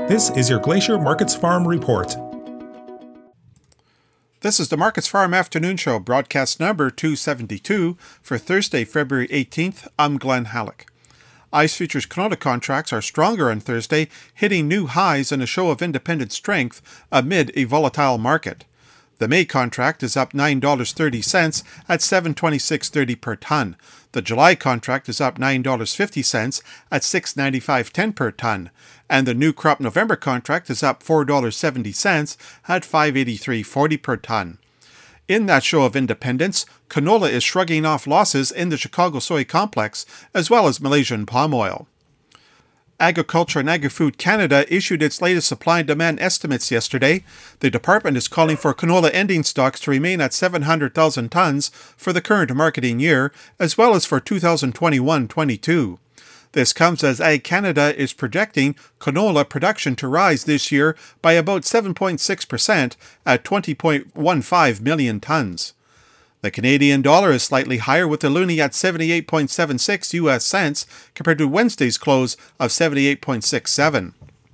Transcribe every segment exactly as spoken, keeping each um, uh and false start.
This is your Glacier Markets Farm Report. This is the Markets Farm Afternoon Show, broadcast number two seventy-two for Thursday, February eighteenth. I'm Glenn Halleck. ICE futures canola contracts are stronger on Thursday, hitting new highs in a show of independent strength amid a volatile market. The May contract is up nine dollars and thirty cents at seven twenty-six thirty per ton. The July contract is up nine dollars and fifty cents at six ninety-five ten per ton. And the new crop November contract is up four dollars and seventy cents at five eighty-three forty per ton. In that show of independence, canola is shrugging off losses in the Chicago soy complex, as well as Malaysian palm oil. Agriculture and Agri-Food Canada issued its latest supply and demand estimates yesterday. The department is calling for canola ending stocks to remain at seven hundred thousand tons for the current marketing year, as well as for two thousand twenty-one twenty-two. This comes as Ag Canada is projecting canola production to rise this year by about seven point six percent at twenty point one five million tons. The Canadian dollar is slightly higher, with the loonie at seventy-eight point seven six U S cents compared to Wednesday's close of seventy-eight point six seven.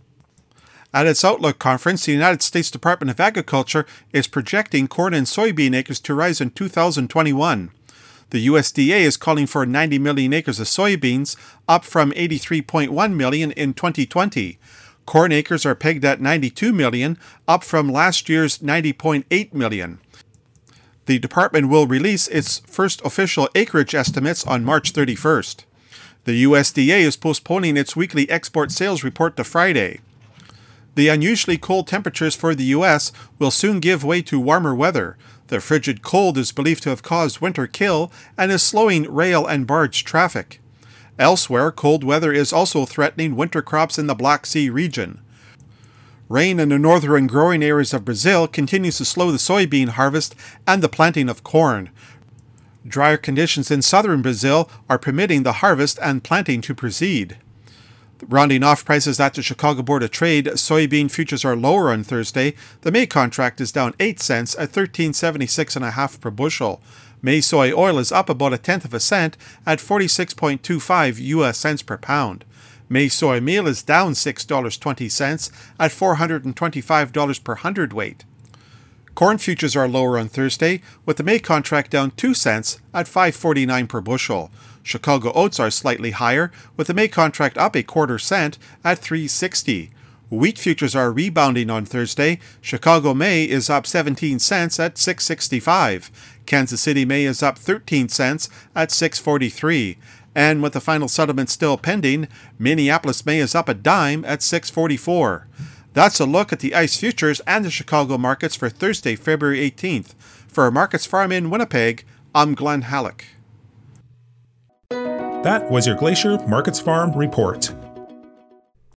At its Outlook conference, the United States Department of Agriculture is projecting corn and soybean acres to rise in two thousand twenty-one. The U S D A is calling for ninety million acres of soybeans, up from eighty-three point one million in twenty twenty. Corn acres are pegged at ninety-two million, up from last year's ninety point eight million. The department will release its first official acreage estimates on March thirty-first. The U S D A is postponing its weekly export sales report to Friday. The unusually cold temperatures for the U S will soon give way to warmer weather. The frigid cold is believed to have caused winter kill and is slowing rail and barge traffic. Elsewhere, cold weather is also threatening winter crops in the Black Sea region. Rain in the northern growing areas of Brazil continues to slow the soybean harvest and the planting of corn. Drier conditions in southern Brazil are permitting the harvest and planting to proceed. Rounding off prices at the Chicago Board of Trade, soybean futures are lower on Thursday. The May contract is down eight cents at thirteen seventy-six and a half per bushel. May soy oil is up about a tenth of a cent at forty-six point two five U S cents per pound. May soy meal is down six dollars and twenty cents at four hundred twenty-five dollars per hundredweight. Corn futures are lower on Thursday, with the May contract down two cents at five forty-nine per bushel. Chicago oats are slightly higher, with the May contract up a quarter cent at three sixty. Wheat futures are rebounding on Thursday. Chicago May is up seventeen cents at six sixty-five. Kansas City May is up thirteen cents at six forty-three. And with the final settlement still pending, Minneapolis May is up a dime at six forty-four. That's a look at the ICE futures and the Chicago markets for Thursday, February eighteenth. For Markets Farm in Winnipeg, I'm Glenn Halleck. That was your Glacier Markets Farm Report.